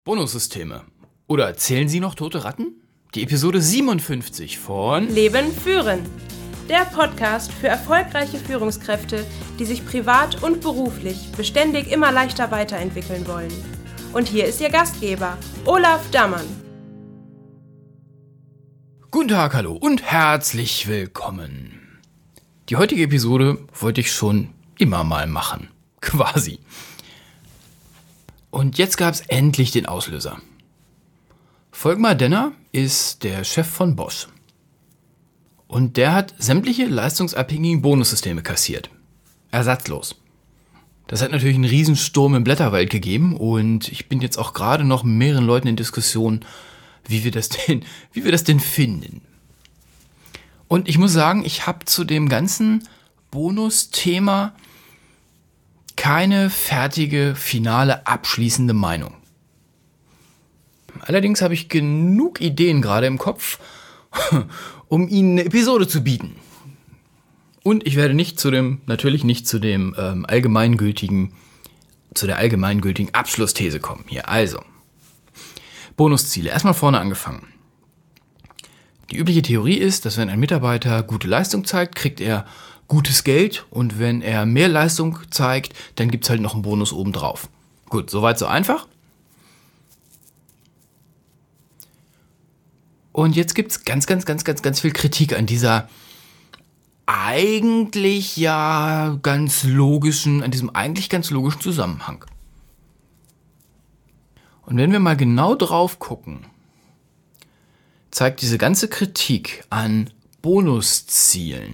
Bonussysteme. Oder zählen Sie noch tote Ratten? Die Episode 57 von Leben führen. Der Podcast für erfolgreiche Führungskräfte, die sich privat und beruflich beständig immer leichter weiterentwickeln wollen. Und hier ist Ihr Gastgeber, Olaf Dammann. Guten Tag, hallo und herzlich willkommen. Die heutige Episode wollte ich schon immer mal machen. Quasi. Und jetzt gab es endlich den Auslöser. Volkmar Denner ist der Chef von Bosch. Und der hat sämtliche leistungsabhängigen Bonussysteme kassiert. Ersatzlos. Das hat natürlich einen Riesensturm im Blätterwald gegeben und ich bin jetzt auch gerade noch mit mehreren Leuten in Diskussion, wie wir das denn finden. Und ich muss sagen, ich habe zu dem ganzen Bonusthema keine fertige, finale, abschließende Meinung. Allerdings habe ich genug Ideen gerade im Kopf, um Ihnen eine Episode zu bieten. Und ich werde natürlich nicht zu der allgemeingültigen Abschlussthese kommen hier. Also, Bonusziele. Erstmal vorne angefangen. Die übliche Theorie ist, dass wenn ein Mitarbeiter gute Leistung zeigt, kriegt er gutes Geld und wenn er mehr Leistung zeigt, dann gibt es halt noch einen Bonus obendrauf. Gut, soweit so einfach. Und jetzt gibt es ganz viel Kritik an dieser eigentlich ganz logischen Zusammenhang. Und wenn wir mal genau drauf gucken, zeigt diese ganze Kritik an Bonuszielen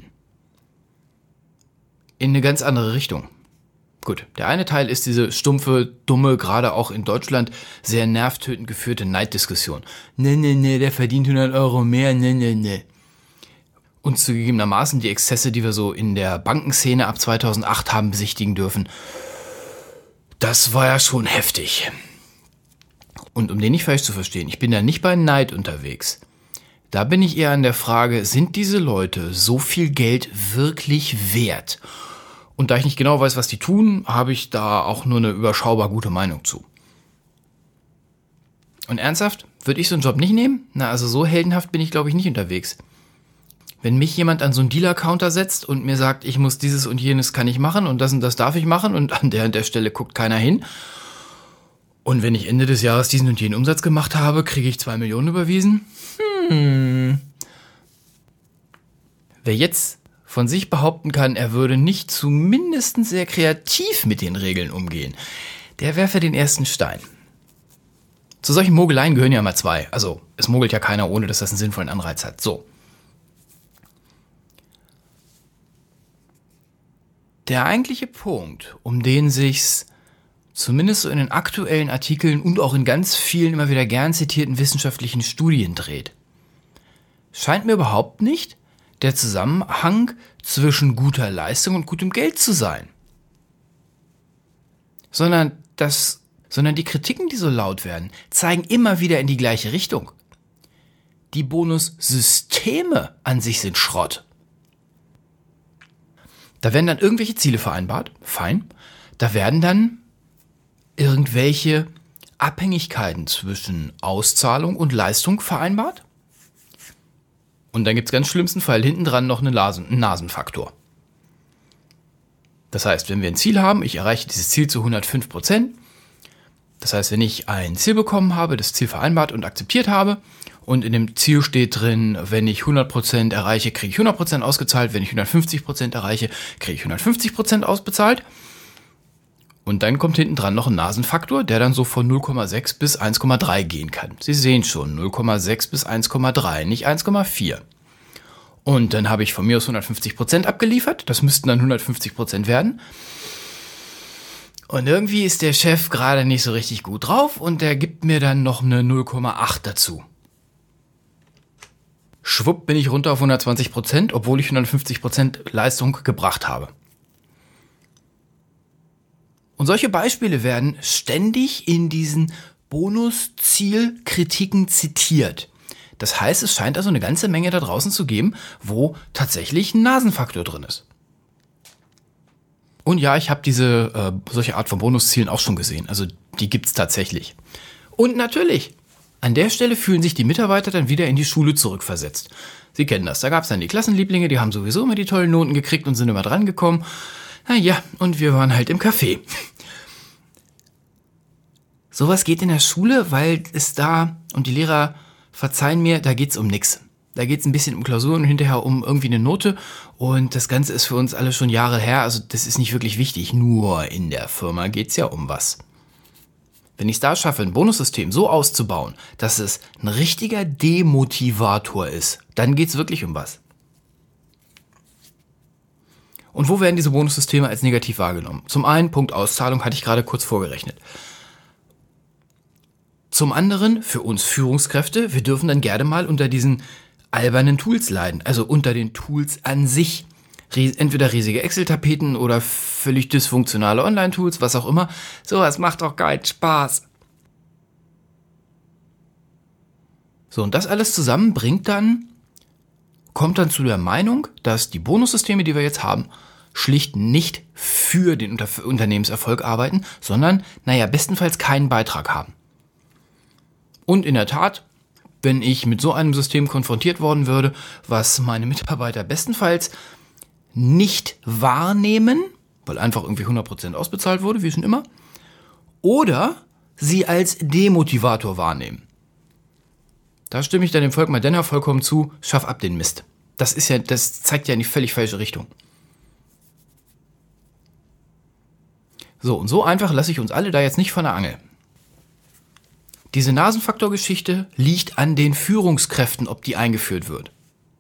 in eine ganz andere Richtung. Gut, der eine Teil ist diese stumpfe, dumme, gerade auch in Deutschland sehr nervtötend geführte Neiddiskussion. Nee, der verdient 100 Euro mehr, nee. Und zugegebenermaßen die Exzesse, die wir so in der Bankenszene ab 2008 haben besichtigen dürfen. Das war ja schon heftig. Und um den nicht falsch zu verstehen, ich bin da nicht bei Neid unterwegs. Da bin ich eher an der Frage, sind diese Leute so viel Geld wirklich wert? Und da ich nicht genau weiß, was die tun, habe ich da auch nur eine überschaubar gute Meinung zu. Und ernsthaft, würde ich so einen Job nicht nehmen? Also so heldenhaft bin ich, glaube ich, nicht unterwegs. Wenn mich jemand an so einen Dealer-Counter setzt und mir sagt, ich muss dieses und jenes kann ich machen und das darf ich machen und an der Stelle guckt keiner hin. Und wenn ich Ende des Jahres diesen und jenen Umsatz gemacht habe, kriege ich 2 Millionen überwiesen? Wer jetzt von sich behaupten kann, er würde nicht zumindest sehr kreativ mit den Regeln umgehen, der werfe den ersten Stein. Zu solchen Mogeleien gehören ja immer zwei. Also es mogelt ja keiner, ohne dass das einen sinnvollen Anreiz hat. So. Der eigentliche Punkt, um den sich's zumindest so in den aktuellen Artikeln und auch in ganz vielen immer wieder gern zitierten wissenschaftlichen Studien dreht, scheint mir überhaupt nicht der Zusammenhang zwischen guter Leistung und gutem Geld zu sein. Sondern die Kritiken, die so laut werden, zeigen immer wieder in die gleiche Richtung. Die Bonussysteme an sich sind Schrott. Da werden dann irgendwelche Ziele vereinbart, fein. Da werden dann irgendwelche Abhängigkeiten zwischen Auszahlung und Leistung vereinbart. Und dann gibt es ganz schlimmsten Fall hinten dran noch einen Nasenfaktor. Das heißt, wenn wir ein Ziel haben, ich erreiche dieses Ziel zu 105%. Das heißt, wenn ich ein Ziel bekommen habe, das Ziel vereinbart und akzeptiert habe und in dem Ziel steht drin, wenn ich 100% erreiche, kriege ich 100% ausgezahlt, wenn ich 150% erreiche, kriege ich 150% ausbezahlt. Und dann kommt hinten dran noch ein Nasenfaktor, der dann so von 0,6 bis 1,3 gehen kann. Sie sehen schon, 0,6 bis 1,3, nicht 1,4. Und dann habe ich von mir aus 150% abgeliefert. Das müssten dann 150% werden. Und irgendwie ist der Chef gerade nicht so richtig gut drauf und der gibt mir dann noch eine 0,8 dazu. Schwupp bin ich runter auf 120%, obwohl ich 150% Leistung gebracht habe. Und solche Beispiele werden ständig in diesen Bonuszielkritiken zitiert. Das heißt, es scheint also eine ganze Menge da draußen zu geben, wo tatsächlich ein Nasenfaktor drin ist. Und ja, ich habe solche Art von Bonuszielen auch schon gesehen. Also die gibt's tatsächlich. Und natürlich, an der Stelle fühlen sich die Mitarbeiter dann wieder in die Schule zurückversetzt. Sie kennen das, da gab es dann die Klassenlieblinge, die haben sowieso immer die tollen Noten gekriegt und sind immer dran gekommen. Naja, und wir waren halt im Café. Sowas geht in der Schule, weil es da, und die Lehrer verzeihen mir, da geht's um nix. Da geht's ein bisschen um Klausuren und hinterher um irgendwie eine Note. Und das Ganze ist für uns alle schon Jahre her, also das ist nicht wirklich wichtig. Nur in der Firma geht's ja um was. Wenn ich es da schaffe, ein Bonussystem so auszubauen, dass es ein richtiger Demotivator ist, dann geht's wirklich um was. Und wo werden diese Bonussysteme als negativ wahrgenommen? Zum einen, Punkt Auszahlung, hatte ich gerade kurz vorgerechnet. Zum anderen, für uns Führungskräfte, wir dürfen dann gerne mal unter diesen albernen Tools leiden, also unter den Tools an sich. Entweder riesige Excel-Tapeten oder völlig dysfunktionale Online-Tools, was auch immer. Sowas macht doch keinen Spaß. So, und das alles zusammen kommt dann zu der Meinung, dass die Bonussysteme, die wir jetzt haben, schlicht nicht für den Unternehmenserfolg arbeiten, sondern, bestenfalls keinen Beitrag haben. Und in der Tat, wenn ich mit so einem System konfrontiert worden würde, was meine Mitarbeiter bestenfalls nicht wahrnehmen, weil einfach irgendwie 100% ausbezahlt wurde, wie schon immer, oder sie als Demotivator wahrnehmen. Da stimme ich dann dem Volkmar Denner vollkommen zu, schaff ab den Mist. Das zeigt ja in die völlig falsche Richtung. So, und so einfach lasse ich uns alle da jetzt nicht von der Angel. Diese Nasenfaktor-Geschichte liegt an den Führungskräften, ob die eingeführt wird.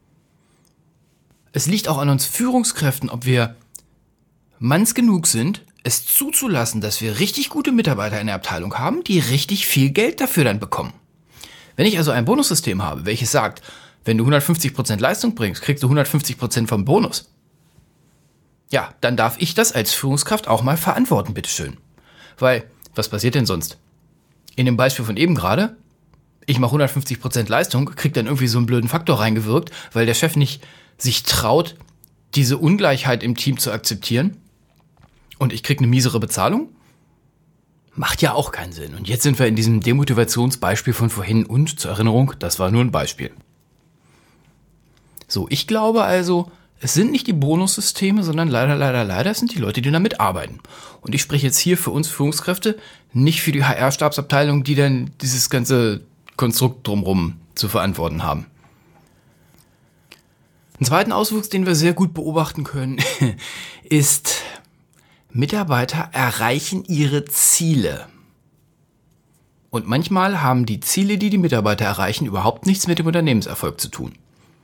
Es liegt auch an uns Führungskräften, ob wir manns genug sind, es zuzulassen, dass wir richtig gute Mitarbeiter in der Abteilung haben, die richtig viel Geld dafür dann bekommen. Wenn ich also ein Bonussystem habe, welches sagt, wenn du 150% Leistung bringst, kriegst du 150% vom Bonus. Ja, dann darf ich das als Führungskraft auch mal verantworten, bitteschön. Weil, was passiert denn sonst? In dem Beispiel von eben gerade, ich mache 150% Leistung, krieg dann irgendwie so einen blöden Faktor reingewirkt, weil der Chef nicht sich traut, diese Ungleichheit im Team zu akzeptieren und ich krieg eine miesere Bezahlung? Macht ja auch keinen Sinn. Und jetzt sind wir in diesem Demotivationsbeispiel von vorhin und zur Erinnerung, das war nur ein Beispiel. So, ich glaube also, es sind nicht die Bonussysteme, sondern leider sind die Leute, die damit arbeiten. Und ich spreche jetzt hier für uns Führungskräfte, nicht für die HR-Stabsabteilung, die dann dieses ganze Konstrukt drumherum zu verantworten haben. Einen zweiten Auswuchs, den wir sehr gut beobachten können, ist, Mitarbeiter erreichen ihre Ziele. Und manchmal haben die Ziele, die die Mitarbeiter erreichen, überhaupt nichts mit dem Unternehmenserfolg zu tun.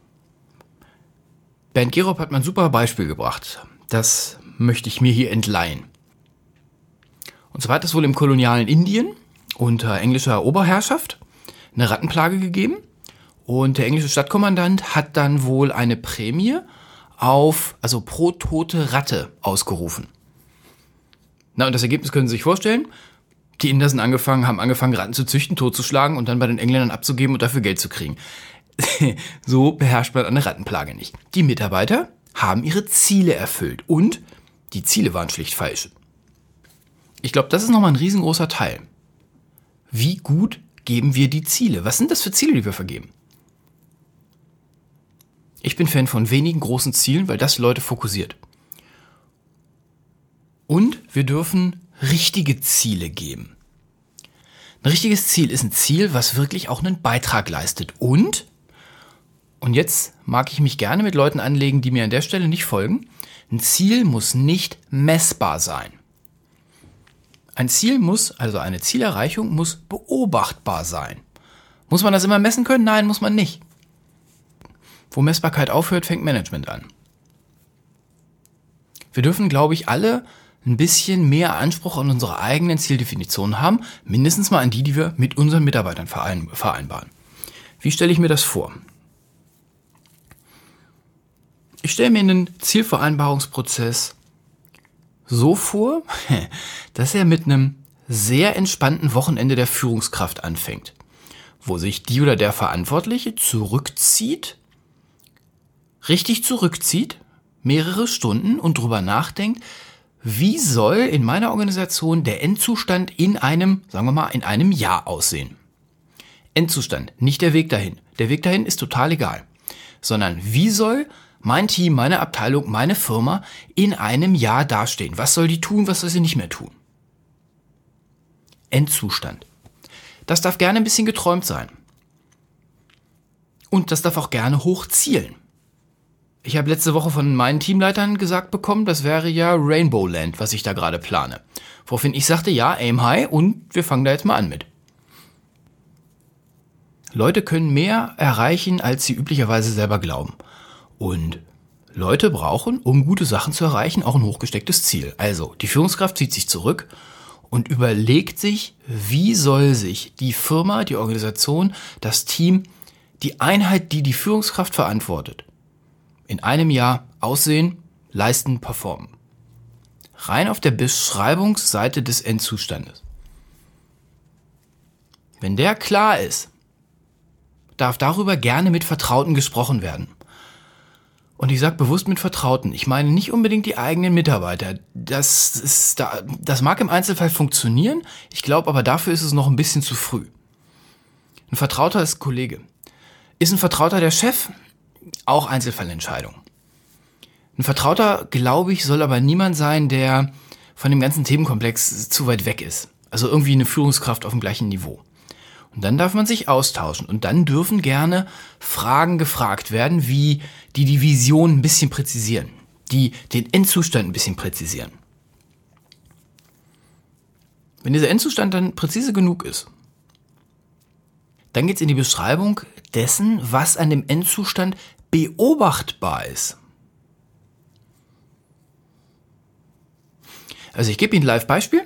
Bernd Gerob hat mal ein super Beispiel gebracht. Das möchte ich mir hier entleihen. Und zwar hat es wohl im kolonialen Indien unter englischer Oberherrschaft eine Rattenplage gegeben. Und der englische Stadtkommandant hat dann wohl eine Prämie pro tote Ratte ausgerufen. Na, und das Ergebnis können Sie sich vorstellen. Die Inder haben angefangen, Ratten zu züchten, totzuschlagen und dann bei den Engländern abzugeben und dafür Geld zu kriegen. So beherrscht man eine Rattenplage nicht. Die Mitarbeiter haben ihre Ziele erfüllt und die Ziele waren schlicht falsch. Ich glaube, das ist nochmal ein riesengroßer Teil. Wie gut geben wir die Ziele? Was sind das für Ziele, die wir vergeben? Ich bin Fan von wenigen großen Zielen, weil das Leute fokussiert. Und wir dürfen richtige Ziele geben. Ein richtiges Ziel ist ein Ziel, was wirklich auch einen Beitrag leistet. Und jetzt mag ich mich gerne mit Leuten anlegen, die mir an der Stelle nicht folgen, ein Ziel muss nicht messbar sein. Ein Ziel eine Zielerreichung muss beobachtbar sein. Muss man das immer messen können? Nein, muss man nicht. Wo Messbarkeit aufhört, fängt Management an. Wir dürfen, glaube ich, alle ein bisschen mehr Anspruch an unsere eigenen Zieldefinitionen haben, mindestens mal an die wir mit unseren Mitarbeitern vereinbaren. Wie stelle ich mir das vor? Ich stelle mir einen Zielvereinbarungsprozess so vor, dass er mit einem sehr entspannten Wochenende der Führungskraft anfängt, wo sich die oder der Verantwortliche richtig zurückzieht, mehrere Stunden und drüber nachdenkt, wie soll in meiner Organisation der Endzustand in einem Jahr aussehen? Endzustand, nicht der Weg dahin. Der Weg dahin ist total egal. Sondern wie soll mein Team, meine Abteilung, meine Firma in einem Jahr dastehen? Was soll die tun, was soll sie nicht mehr tun? Endzustand. Das darf gerne ein bisschen geträumt sein. Und das darf auch gerne hoch zielen. Ich habe letzte Woche von meinen Teamleitern gesagt bekommen, das wäre ja Rainbow Land, was ich da gerade plane. Woraufhin ich sagte, ja, aim high und wir fangen da jetzt mal an mit. Leute können mehr erreichen, als sie üblicherweise selber glauben. Und Leute brauchen, um gute Sachen zu erreichen, auch ein hochgestecktes Ziel. Also, die Führungskraft zieht sich zurück und überlegt sich, wie soll sich die Firma, die Organisation, das Team, die Einheit, die die Führungskraft verantwortet, in einem Jahr aussehen, leisten, performen. Rein auf der Beschreibungsseite des Endzustandes. Wenn der klar ist, darf darüber gerne mit Vertrauten gesprochen werden. Und ich sage bewusst mit Vertrauten. Ich meine nicht unbedingt die eigenen Mitarbeiter. Das mag im Einzelfall funktionieren. Ich glaube aber, dafür ist es noch ein bisschen zu früh. Ein Vertrauter ist Kollege. Ist ein Vertrauter der Chef? Auch Einzelfallentscheidung. Ein Vertrauter, glaube ich, soll aber niemand sein, der von dem ganzen Themenkomplex zu weit weg ist. Also irgendwie eine Führungskraft auf dem gleichen Niveau. Und dann darf man sich austauschen. Und dann dürfen gerne Fragen gefragt werden, wie die Vision ein bisschen präzisieren. Die den Endzustand ein bisschen präzisieren. Wenn dieser Endzustand dann präzise genug ist, dann geht es in die Beschreibung dessen, was an dem Endzustand beobachtbar ist. Also ich gebe Ihnen ein Live-Beispiel.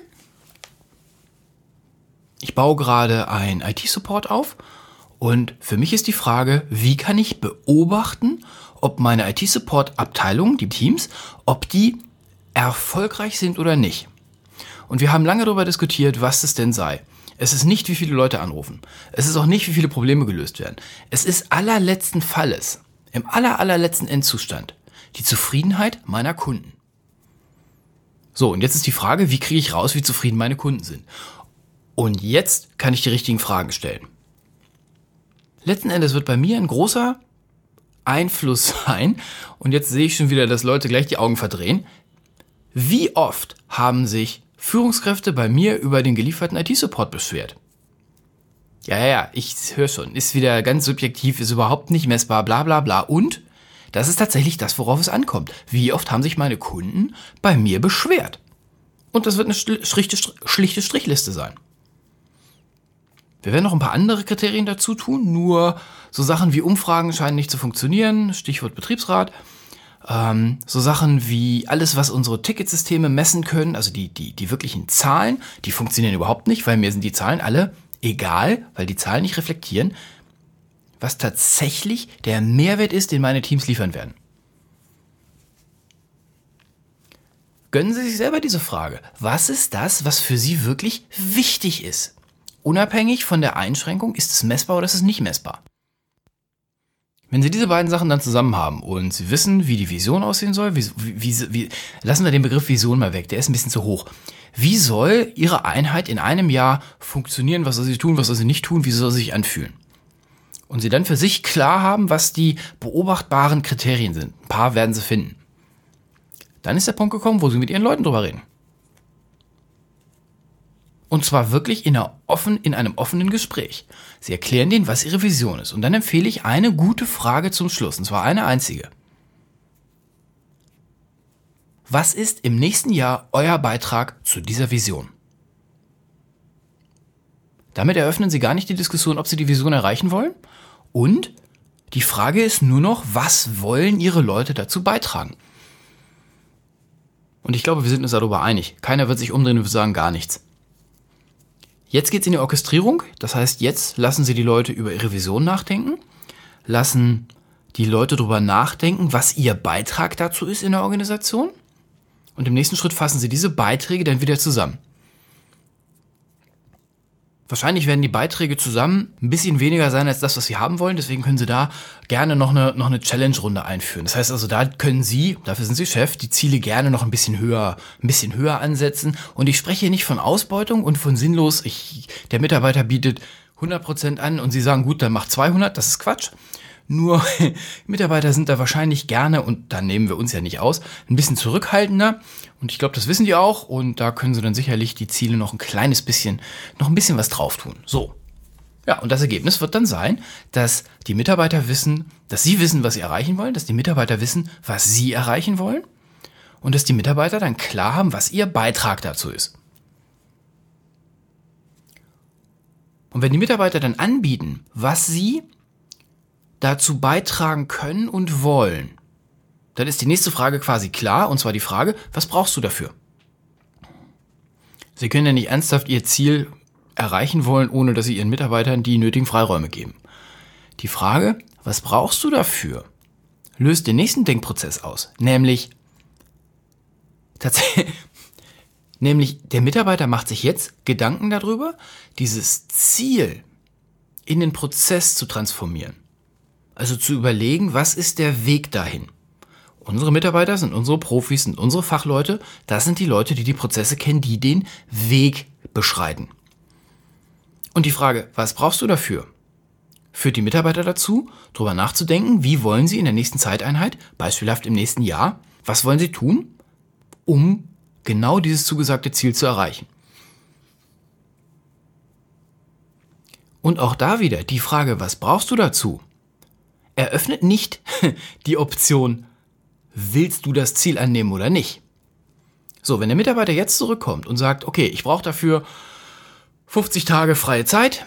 Ich baue gerade ein IT-Support auf und für mich ist die Frage, wie kann ich beobachten, ob meine IT-Support-Abteilung, die Teams, ob die erfolgreich sind oder nicht. Und wir haben lange darüber diskutiert, was es denn sei. Es ist nicht, wie viele Leute anrufen. Es ist auch nicht, wie viele Probleme gelöst werden. Es ist allerletzten Falles, im allerletzten Endzustand, die Zufriedenheit meiner Kunden. So, und jetzt ist die Frage, wie kriege ich raus, wie zufrieden meine Kunden sind? Und jetzt kann ich die richtigen Fragen stellen. Letzten Endes wird bei mir ein großer Einfluss sein, und jetzt sehe ich schon wieder, dass Leute gleich die Augen verdrehen. Wie oft haben sich Führungskräfte bei mir über den gelieferten IT-Support beschwert? Ja, ich höre schon, ist wieder ganz subjektiv, ist überhaupt nicht messbar, bla bla bla. Und das ist tatsächlich das, worauf es ankommt. Wie oft haben sich meine Kunden bei mir beschwert? Und das wird eine schlichte Strichliste sein. Wir werden noch ein paar andere Kriterien dazu tun, nur so Sachen wie Umfragen scheinen nicht zu funktionieren, Stichwort Betriebsrat. So Sachen wie alles, was unsere Ticketsysteme messen können, also die wirklichen Zahlen, die funktionieren überhaupt nicht, weil mir sind die Zahlen alle egal, weil die Zahlen nicht reflektieren, was tatsächlich der Mehrwert ist, den meine Teams liefern werden. Gönnen Sie sich selber diese Frage. Was ist das, was für Sie wirklich wichtig ist? Unabhängig von der Einschränkung, ist es messbar oder ist es nicht messbar? Wenn Sie diese beiden Sachen dann zusammen haben und Sie wissen, wie die Vision aussehen soll, lassen wir den Begriff Vision mal weg, der ist ein bisschen zu hoch. Wie soll Ihre Einheit in einem Jahr funktionieren? Was soll sie tun, was soll sie nicht tun? Wie soll sie sich anfühlen? Und Sie dann für sich klar haben, was die beobachtbaren Kriterien sind. Ein paar werden Sie finden. Dann ist der Punkt gekommen, wo Sie mit Ihren Leuten drüber reden. Und zwar wirklich in einem offenen Gespräch. Sie erklären denen, was Ihre Vision ist. Und dann empfehle ich eine gute Frage zum Schluss. Und zwar eine einzige. Was ist im nächsten Jahr euer Beitrag zu dieser Vision? Damit eröffnen Sie gar nicht die Diskussion, ob Sie die Vision erreichen wollen. Und die Frage ist nur noch, was wollen Ihre Leute dazu beitragen? Und ich glaube, wir sind uns darüber einig. Keiner wird sich umdrehen und sagen gar nichts. Jetzt geht's in die Orchestrierung. Das heißt, jetzt lassen Sie die Leute über ihre Vision nachdenken. Lassen die Leute darüber nachdenken, was ihr Beitrag dazu ist in der Organisation. Und im nächsten Schritt fassen Sie diese Beiträge dann wieder zusammen. Wahrscheinlich werden die Beiträge zusammen ein bisschen weniger sein als das, was Sie haben wollen. Deswegen können Sie da gerne noch eine Challenge-Runde einführen. Das heißt also, da können Sie, dafür sind Sie Chef, die Ziele gerne noch ein bisschen höher ansetzen. Und ich spreche hier nicht von Ausbeutung und von sinnlos, der Mitarbeiter bietet 100% an und Sie sagen, gut, dann mach 200. Das ist Quatsch. Nur Mitarbeiter sind da wahrscheinlich gerne, und da nehmen wir uns ja nicht aus, ein bisschen zurückhaltender. Und ich glaube, das wissen die auch. Und da können sie dann sicherlich die Ziele noch ein bisschen was drauf tun. So. Ja, und das Ergebnis wird dann sein, dass die Mitarbeiter wissen, dass sie wissen, was sie erreichen wollen, dass die Mitarbeiter wissen, was sie erreichen wollen. Und dass die Mitarbeiter dann klar haben, was ihr Beitrag dazu ist. Und wenn die Mitarbeiter dann anbieten, was sie dazu beitragen können und wollen, dann ist die nächste Frage quasi klar, und zwar die Frage, was brauchst du dafür? Sie können ja nicht ernsthaft Ihr Ziel erreichen wollen, ohne dass Sie Ihren Mitarbeitern die nötigen Freiräume geben. Die Frage, was brauchst du dafür, löst den nächsten Denkprozess aus, nämlich der Mitarbeiter macht sich jetzt Gedanken darüber, dieses Ziel in den Prozess zu transformieren. Also zu überlegen, was ist der Weg dahin? Unsere Mitarbeiter sind unsere Profis, sind unsere Fachleute. Das sind die Leute, die die Prozesse kennen, die den Weg beschreiten. Und die Frage, was brauchst du dafür? Führt die Mitarbeiter dazu, darüber nachzudenken, wie wollen sie in der nächsten Zeiteinheit, beispielhaft im nächsten Jahr, was wollen sie tun, um genau dieses zugesagte Ziel zu erreichen? Und auch da wieder die Frage, was brauchst du dazu? Eröffnet nicht die Option, willst du das Ziel annehmen oder nicht? So, wenn der Mitarbeiter jetzt zurückkommt und sagt, okay, ich brauche dafür 50 Tage freie Zeit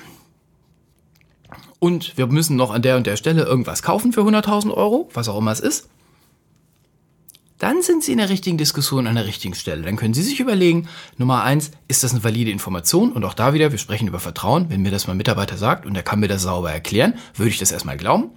und wir müssen noch an der und der Stelle irgendwas kaufen für 100.000 Euro, was auch immer es ist, dann sind Sie in der richtigen Diskussion an der richtigen Stelle. Dann können Sie sich überlegen, Nummer 1, ist das eine valide Information? Und auch da wieder, wir sprechen über Vertrauen. Wenn mir das mein Mitarbeiter sagt und er kann mir das sauber erklären, würde ich das erstmal glauben.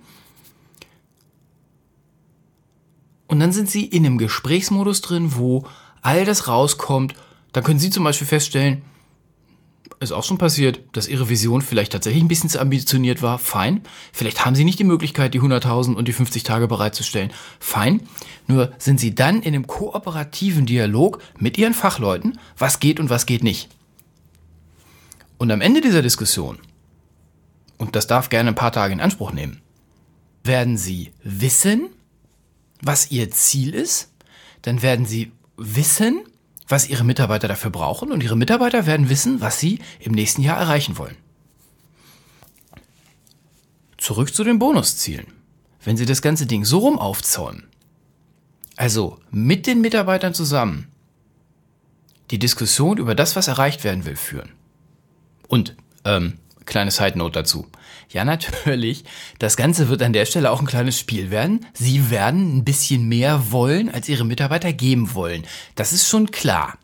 Und dann sind Sie in einem Gesprächsmodus drin, wo all das rauskommt. Dann können Sie zum Beispiel feststellen, ist auch schon passiert, dass Ihre Vision vielleicht tatsächlich ein bisschen zu ambitioniert war. Fein. Vielleicht haben Sie nicht die Möglichkeit, die 100.000 und die 50 Tage bereitzustellen. Fein. Nur sind Sie dann in einem kooperativen Dialog mit Ihren Fachleuten, was geht und was geht nicht. Und am Ende dieser Diskussion, und das darf gerne ein paar Tage in Anspruch nehmen, werden Sie wissen, was Ihr Ziel ist, dann werden Sie wissen, was Ihre Mitarbeiter dafür brauchen, und Ihre Mitarbeiter werden wissen, was Sie im nächsten Jahr erreichen wollen. Zurück zu den Bonuszielen. Wenn Sie das ganze Ding so rum aufzäumen, also mit den Mitarbeitern zusammen die Diskussion über das, was erreicht werden will, führen. Und, kleine Side-Note dazu. Ja, natürlich, das Ganze wird an der Stelle auch ein kleines Spiel werden. Sie werden ein bisschen mehr wollen, als Ihre Mitarbeiter geben wollen. Das ist schon klar.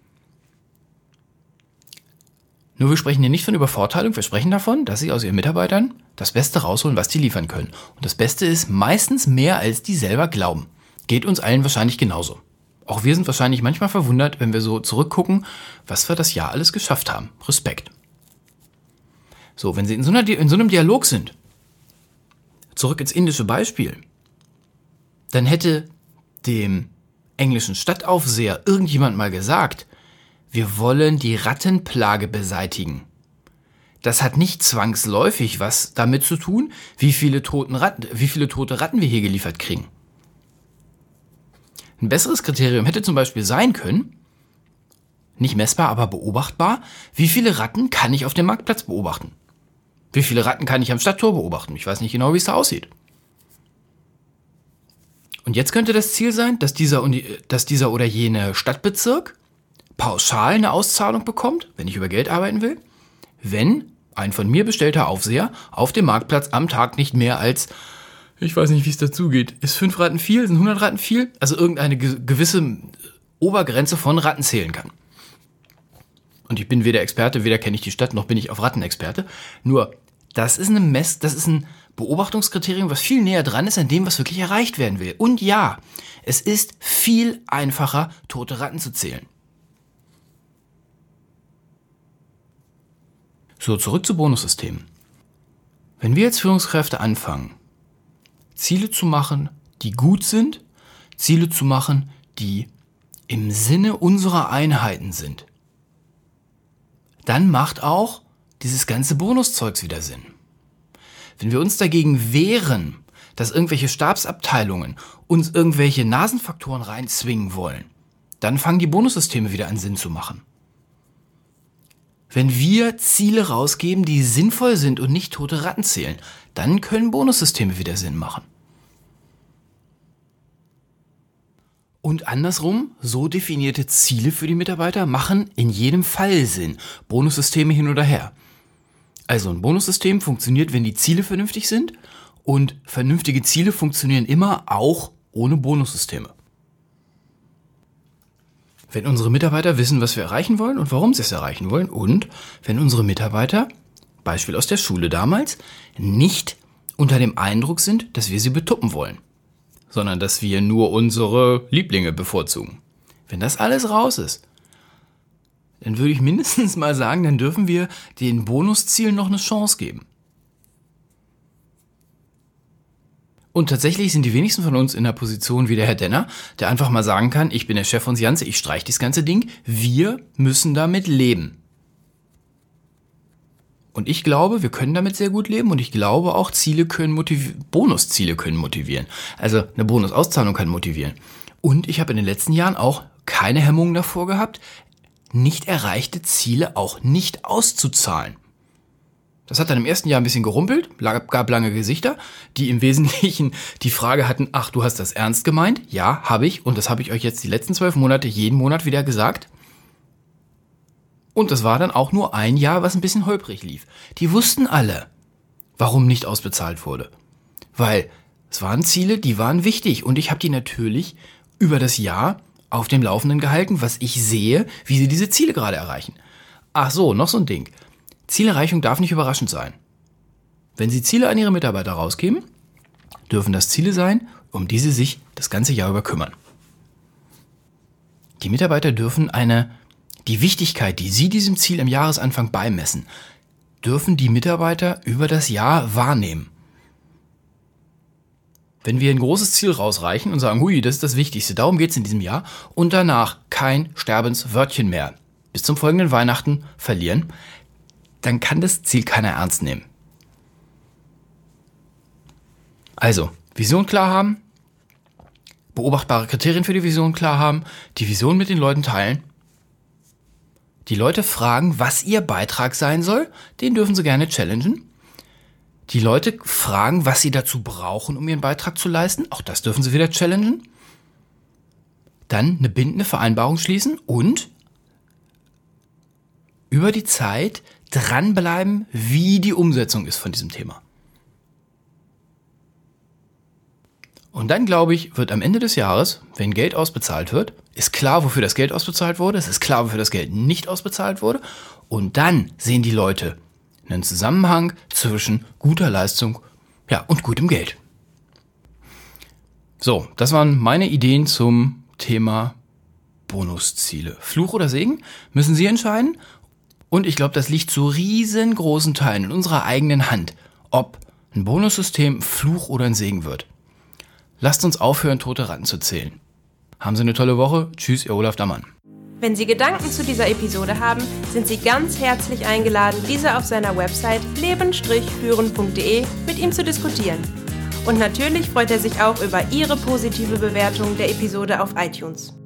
Nur wir sprechen hier nicht von Übervorteilung, wir sprechen davon, dass Sie aus Ihren Mitarbeitern das Beste rausholen, was die liefern können. Und das Beste ist meistens mehr, als die selber glauben. Geht uns allen wahrscheinlich genauso. Auch wir sind wahrscheinlich manchmal verwundert, wenn wir so zurückgucken, was wir das Jahr alles geschafft haben. Respekt. So, wenn Sie in so einem Dialog sind, zurück ins indische Beispiel, dann hätte dem englischen Stadtaufseher irgendjemand mal gesagt, wir wollen die Rattenplage beseitigen. Das hat nicht zwangsläufig was damit zu tun, wie viele tote Ratten wir hier geliefert kriegen. Ein besseres Kriterium hätte zum Beispiel sein können, nicht messbar, aber beobachtbar, wie viele Ratten kann ich auf dem Marktplatz beobachten? Wie viele Ratten kann ich am Stadttor beobachten? Ich weiß nicht genau, wie es da aussieht. Und jetzt könnte das Ziel sein, dass dieser oder jene Stadtbezirk pauschal eine Auszahlung bekommt, wenn ich über Geld arbeiten will, wenn ein von mir bestellter Aufseher auf dem Marktplatz am Tag nicht mehr als, ich weiß nicht, wie es dazu geht, ist 5 Ratten viel, sind 100 Ratten viel? Also irgendeine gewisse Obergrenze von Ratten zählen kann. Und ich bin weder Experte, weder kenne ich die Stadt, noch bin ich auf Rattenexperte. Nur, das ist ein Beobachtungskriterium, was viel näher dran ist an dem, was wirklich erreicht werden will. Und ja, es ist viel einfacher, tote Ratten zu zählen. So, zurück zu Bonussystemen. Wenn wir als Führungskräfte anfangen, Ziele zu machen, die gut sind, Ziele zu machen, die im Sinne unserer Einheiten sind, dann macht auch dieses ganze Bonuszeugs wieder Sinn. Wenn wir uns dagegen wehren, dass irgendwelche Stabsabteilungen uns irgendwelche Nasenfaktoren reinzwingen wollen, dann fangen die Bonussysteme wieder an Sinn zu machen. Wenn wir Ziele rausgeben, die sinnvoll sind und nicht tote Ratten zählen, dann können Bonussysteme wieder Sinn machen. Und andersrum, so definierte Ziele für die Mitarbeiter machen in jedem Fall Sinn. Bonussysteme hin oder her. Also ein Bonussystem funktioniert, wenn die Ziele vernünftig sind, und vernünftige Ziele funktionieren immer auch ohne Bonussysteme. Wenn unsere Mitarbeiter wissen, was wir erreichen wollen und warum sie es erreichen wollen, und wenn unsere Mitarbeiter, Beispiel aus der Schule damals, nicht unter dem Eindruck sind, dass wir sie betuppen wollen, sondern dass wir nur unsere Lieblinge bevorzugen. Wenn das alles raus ist, dann würde ich mindestens mal sagen, dann dürfen wir den Bonuszielen noch eine Chance geben. Und tatsächlich sind die wenigsten von uns in der Position wie der Herr Denner, der einfach mal sagen kann, ich bin der Chef von Janse, ich streiche das ganze Ding. Wir müssen damit leben. Und ich glaube, wir können damit sehr gut leben, und ich glaube auch, Bonusziele können motivieren. Also eine Bonusauszahlung kann motivieren. Und ich habe in den letzten Jahren auch keine Hemmungen davor gehabt, nicht erreichte Ziele auch nicht auszuzahlen. Das hat dann im ersten Jahr ein bisschen gerumpelt, gab lange Gesichter, die im Wesentlichen die Frage hatten, ach, du hast das ernst gemeint? Ja, habe ich, und das habe ich euch jetzt die letzten 12 Monate jeden Monat wieder gesagt. Und das war dann auch nur ein Jahr, was ein bisschen holprig lief. Die wussten alle, warum nicht ausbezahlt wurde. Weil es waren Ziele, die waren wichtig, und ich habe die natürlich über das Jahr auf dem Laufenden gehalten, was ich sehe, wie sie diese Ziele gerade erreichen. Ach so, noch so ein Ding. Zielerreichung darf nicht überraschend sein. Wenn Sie Ziele an Ihre Mitarbeiter rausgeben, dürfen das Ziele sein, um die Sie sich das ganze Jahr über kümmern. Die Mitarbeiter dürfen die Wichtigkeit, die Sie diesem Ziel im Jahresanfang beimessen, dürfen die Mitarbeiter über das Jahr wahrnehmen. Wenn wir ein großes Ziel rausreichen und sagen, hui, das ist das Wichtigste, darum geht es in diesem Jahr, und danach kein Sterbenswörtchen mehr bis zum folgenden Weihnachten verlieren, dann kann das Ziel keiner ernst nehmen. Also, Vision klar haben, beobachtbare Kriterien für die Vision klar haben, die Vision mit den Leuten teilen, die Leute fragen, was ihr Beitrag sein soll, den dürfen sie gerne challengen. Die Leute fragen, was sie dazu brauchen, um ihren Beitrag zu leisten, auch das dürfen sie wieder challengen. Dann eine bindende Vereinbarung schließen und über die Zeit dranbleiben, wie die Umsetzung ist von diesem Thema. Und dann, glaube ich, wird am Ende des Jahres, wenn Geld ausbezahlt wird, ist klar, wofür das Geld ausbezahlt wurde, es ist klar, wofür das Geld nicht ausbezahlt wurde, und dann sehen die Leute einen Zusammenhang zwischen guter Leistung, und gutem Geld. So, das waren meine Ideen zum Thema Bonusziele. Fluch oder Segen müssen Sie entscheiden. Und ich glaube, das liegt zu riesengroßen Teilen in unserer eigenen Hand, ob ein Bonussystem Fluch oder ein Segen wird. Lasst uns aufhören, tote Ratten zu zählen. Haben Sie eine tolle Woche. Tschüss, Ihr Olaf Dammann. Wenn Sie Gedanken zu dieser Episode haben, sind Sie ganz herzlich eingeladen, diese auf seiner Website leben-führen.de mit ihm zu diskutieren. Und natürlich freut er sich auch über Ihre positive Bewertung der Episode auf iTunes.